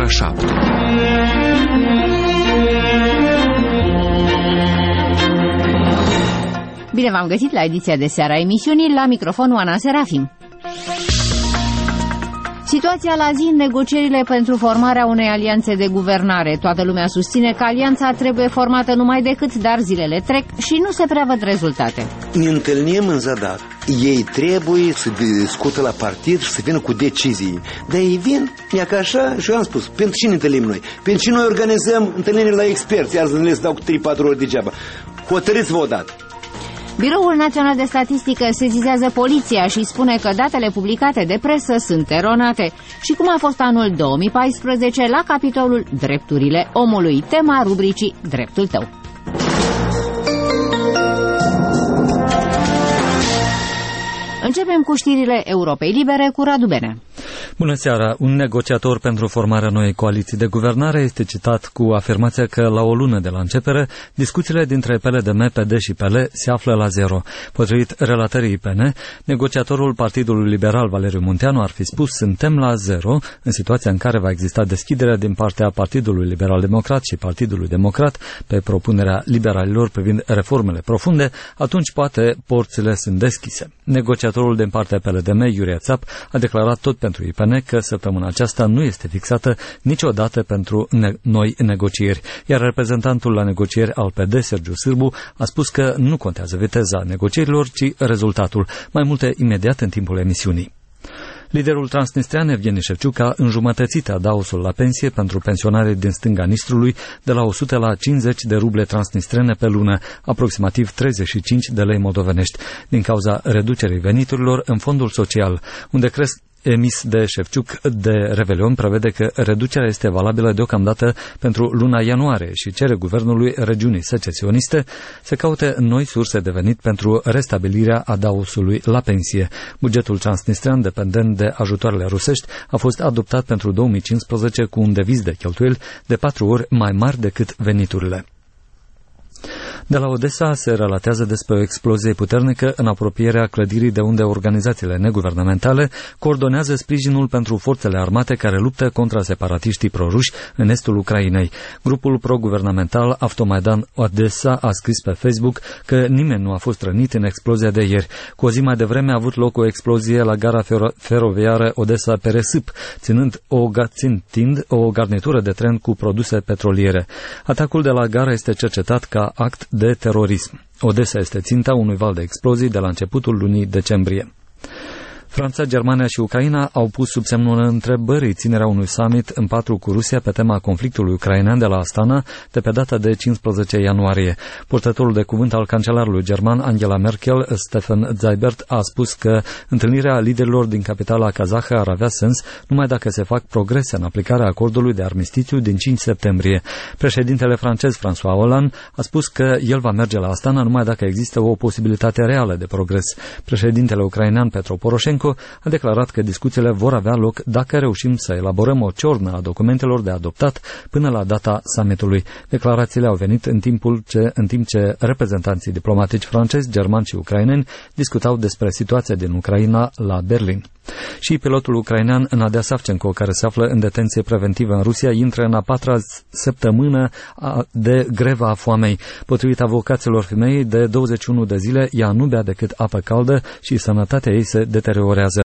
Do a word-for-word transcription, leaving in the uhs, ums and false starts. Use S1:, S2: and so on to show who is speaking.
S1: ora șapte.
S2: Bine v-am găsit la ediția de seară a emisiunii, la microfon Oana Serafim. Situația la zi în negocierile pentru formarea unei alianțe de guvernare. Toată lumea susține că alianța trebuie formată numai decât, dar zilele trec și nu se prea văd rezultate.
S3: Ne întâlnim în zadar. Ei trebuie să discută la partid și să vină cu decizii. Dar ei vin, e ca așa, și eu am spus, pentru ce ne întâlnim noi? Pentru ce noi organizăm întâlniri la experți? Azi le dau cu trei patru ori degeaba. Hotărâți-vă odată.
S2: Biroul Național de Statistică sezizează poliția și spune că datele publicate de presă sunt eronate. Și cum a fost anul două mii paisprezece la capitolul Drepturile omului, tema rubricii Dreptul tău. Începem cu știrile Europei Libere cu Radu Benea.
S4: Bună seara! Un negociator pentru formarea noii coaliții de guvernare este citat cu afirmația că la o lună de la începere, discuțiile dintre P L D M, P D și P L se află la zero. Potrivit relatării I P N, negociatorul Partidului Liberal Valeriu Munteanu ar fi spus: suntem la zero, în situația în care va exista deschidere din partea Partidului Liberal Democrat și Partidului Democrat pe propunerea liberalilor privind reformele profunde, atunci poate porțile sunt deschise. Negociatorul din partea P L D M, Iurie Țap, a declarat tot pentru I P N că săptămâna aceasta nu este fixată niciodată pentru ne- noi negocieri, iar reprezentantul la negocieri al P D, Sergiu Sârbu, a spus că nu contează viteza negocierilor, ci rezultatul. Mai multe imediat în timpul emisiunii. Liderul transnistrean Evgeni Șevciuc a înjumătățit adaosul la pensie pentru pensionarii din stânga Nistrului de la o sută la cincizeci de ruble transnistrene pe lună, aproximativ treizeci și cinci de lei moldovenești, din cauza reducerii veniturilor în fondul social, unde cresc emis de Șevciuc de Revelion prevede că reducerea este valabilă deocamdată pentru luna ianuarie și cere guvernului regiunii secesioniste să caute noi surse de venit pentru restabilirea adaosului la pensie. Bugetul transnistrean, dependent de ajutoarele rusești, a fost adoptat pentru două mii cincisprezece cu un deviz de cheltuieli de patru ori mai mari decât veniturile. De la Odessa se relatează despre o explozie puternică în apropierea clădirii de unde organizațiile neguvernamentale coordonează sprijinul pentru forțele armate care luptă contra separatiștii proruși în estul Ucrainei. Grupul pro-guvernamental Avtomaidan Odessa a scris pe Facebook că nimeni nu a fost rănit în explozia de ieri. Cu o zi mai devreme a avut loc o explozie la gara feroviară Odessa-Peresip, ținând o, țintind o garnitură de tren cu produse petroliere. Atacul de la gara este cercetat ca act de terorism. Odessa este ținta unui val de explozii de la începutul lunii decembrie. Franța, Germania și Ucraina au pus sub semnul întrebării ținerea unui summit în patru cu Rusia pe tema conflictului ucrainean de la Astana de pe data de cincisprezece ianuarie. Purtătorul de cuvânt al cancelarului german Angela Merkel, Stefan Seibert, a spus că întâlnirea liderilor din capitala kazahă ar avea sens numai dacă se fac progrese în aplicarea acordului de armistițiu din cinci septembrie. Președintele francez François Hollande a spus că el va merge la Astana numai dacă există o posibilitate reală de progres. Președintele ucrainean Petro Poroșenko a declarat că discuțiile vor avea loc dacă reușim să elaborăm o ciornă a documentelor de adoptat până la data summitului. Declarațiile au venit în timpul ce, în timp ce reprezentanții diplomatici francezi, germani și ucraineni discutau despre situația din Ucraina la Berlin. Și pilotul ucrainean Nadia Savchenko, care se află în detenție preventivă în Rusia, intră în a patra săptămână de greva a foamei. Potrivit avocaților femeii, de douăzeci și unu de zile ea nu bea decât apă caldă și sănătatea ei se deteriorează.